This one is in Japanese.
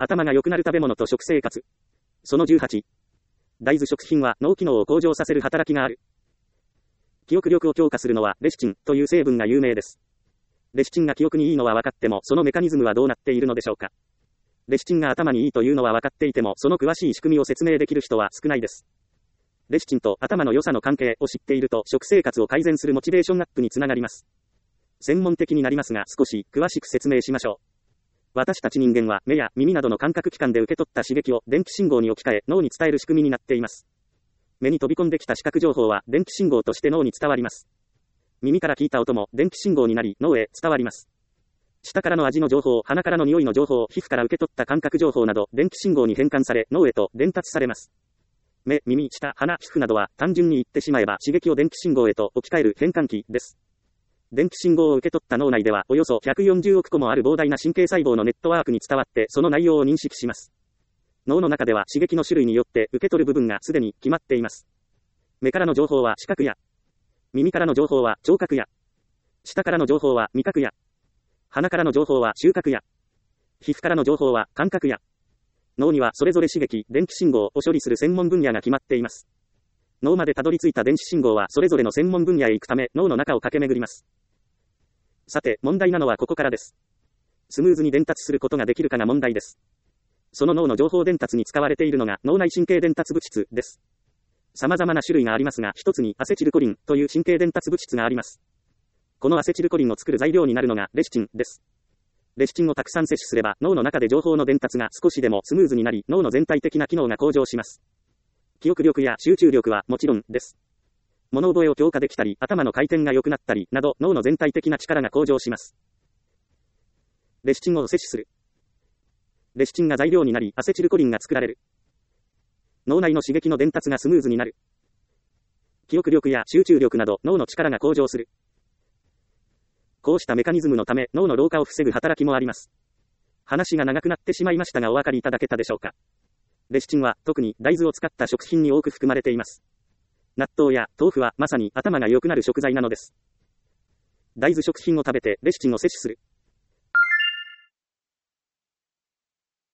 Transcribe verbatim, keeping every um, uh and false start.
頭が良くなる食べ物と食生活。そのじゅうはち。大豆食品は脳機能を向上させる働きがある。記憶力を強化するのはレシチンという成分が有名です。レシチンが記憶にいいのは分かっても、そのメカニズムはどうなっているのでしょうか。レシチンが頭にいいというのは分かっていても、その詳しい仕組みを説明できる人は少ないです。レシチンと頭の良さの関係を知っていると、食生活を改善するモチベーションアップにつながります。専門的になりますが、少し詳しく説明しましょう。私たち人間は目や耳などの感覚器官で受け取った刺激を電気信号に置き換え脳に伝える仕組みになっています。目に飛び込んできた視覚情報は電気信号として脳に伝わります。耳から聞いた音も電気信号になり脳へ伝わります。舌からの味の情報、鼻からの匂いの情報、皮膚から受け取った感覚情報など電気信号に変換され脳へと伝達されます。目、耳、舌、鼻、皮膚などは単純に言ってしまえば刺激を電気信号へと置き換える変換器です。電気信号を受け取った脳内ではおよそひゃくよんじゅうおくこもある膨大な神経細胞のネットワークに伝わってその内容を認識します。脳の中では刺激の種類によって受け取る部分がすでに決まっています。目からの情報は視覚や、耳からの情報は聴覚や、舌からの情報は味覚や、鼻からの情報は収穫や、皮膚からの情報は感覚や、脳にはそれぞれ刺激、電気信号を処理する専門分野が決まっています。脳までたどり着いた電子信号はそれぞれの専門分野へ行くため脳の中を駆け巡ります。さて、問題なのはここからです。スムーズに伝達することができるかが問題です。その脳の情報伝達に使われているのが脳内神経伝達物質です。様々な種類がありますが、一つにアセチルコリンという神経伝達物質があります。このアセチルコリンを作る材料になるのがレシチンです。レシチンをたくさん摂取すれば脳の中で情報の伝達が少しでもスムーズになり、脳の全体的な機能が向上します。記憶力や集中力はもちろんです。物覚えを強化できたり、頭の回転が良くなったり、など脳の全体的な力が向上します。レシチンを摂取する。レシチンが材料になり、アセチルコリンが作られる。脳内の刺激の伝達がスムーズになる。記憶力や集中力など脳の力が向上する。こうしたメカニズムのため脳の老化を防ぐ働きもあります。話が長くなってしまいましたがお分かりいただけたでしょうか。レシチンは特に大豆を使った食品に多く含まれています。納豆や豆腐はまさに頭が良くなる食材なのです。大豆食品を食べてレシチンを摂取する。